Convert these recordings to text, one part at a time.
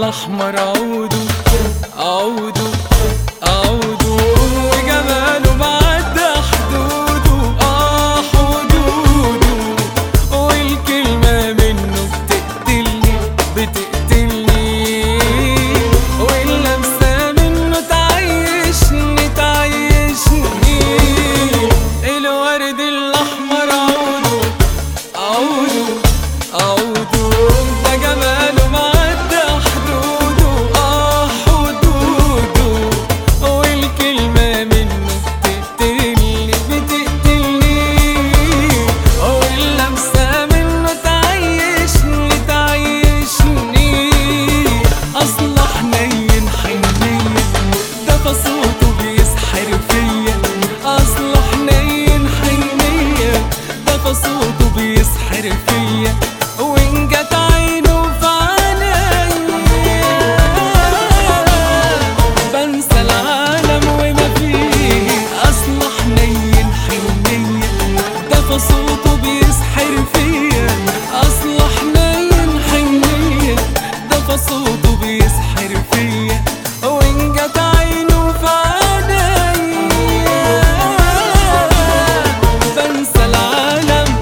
الأحمر عودوا عودوا عودوا، وجماله معدى حدوده حدوده، والكلمة منه بتقتلني بتقتلني، واللمسة منه تعيشني تعيشني. الورد الأحمر عودوا عودوا عودوا، ده جماله معدى حدوده حدوده، والكلمة منه بتقتلني بتقتلني، واللمسة منه تعيشني تعيشني. أصله حنين حنية ده صوته بيسحر فيا، أصله حنين حنية ده صوته بيسحر فيا، وإن جت عينه في عينيا بنسى العالم وما فيه. أصله حنين حنية ده صوته بيسحر فيا، أصله حنين حنية ده صوته بيسحر فيا، وإن جت عينه في عينيا بنسى العالم.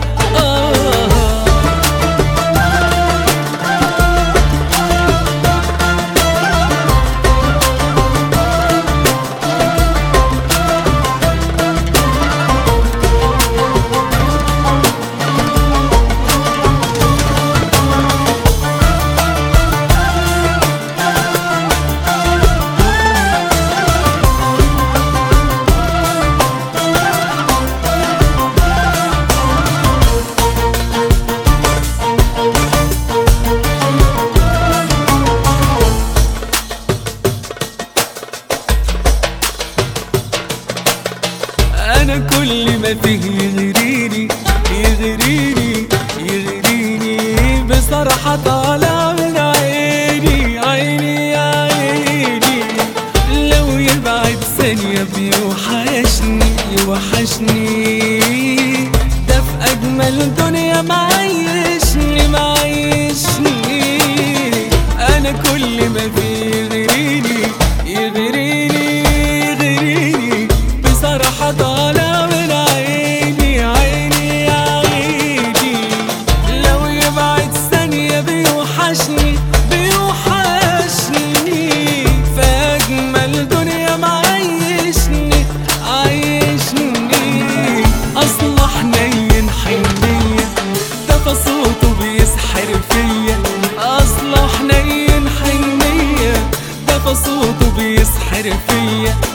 أنا كل ما فيه يغريني يغريني يغريني، بصراحة طالع من عيني عيني يا عيني. لو يبعد ثانية بيوحشني يوحشني، ده في أجمل دنيا معيشني معيشني. أنا كل ما فيه يغريني يغريني يغريني، بصراحة طالع من عيني عيني يا عيني. لو يبعد ثانية بيوحشني بيوحشني، في أجمل دنيا معيشني عيشني. أصله حنين حنية ده صوته بيسحر فيا، أصله حنين حنية ده صوته بيسحر فيا،